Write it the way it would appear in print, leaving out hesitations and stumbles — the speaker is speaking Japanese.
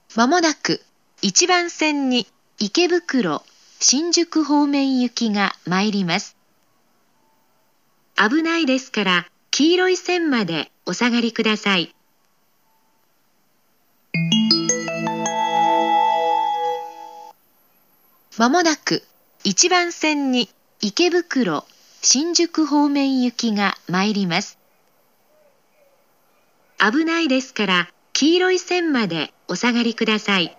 まもなく1番線に池袋、新宿方面行きが参ります。危ないですから黄色い線までお下がりください。まもなく1番線に池袋、新宿方面行きが参ります。危ないですから黄色い線までお下がりください。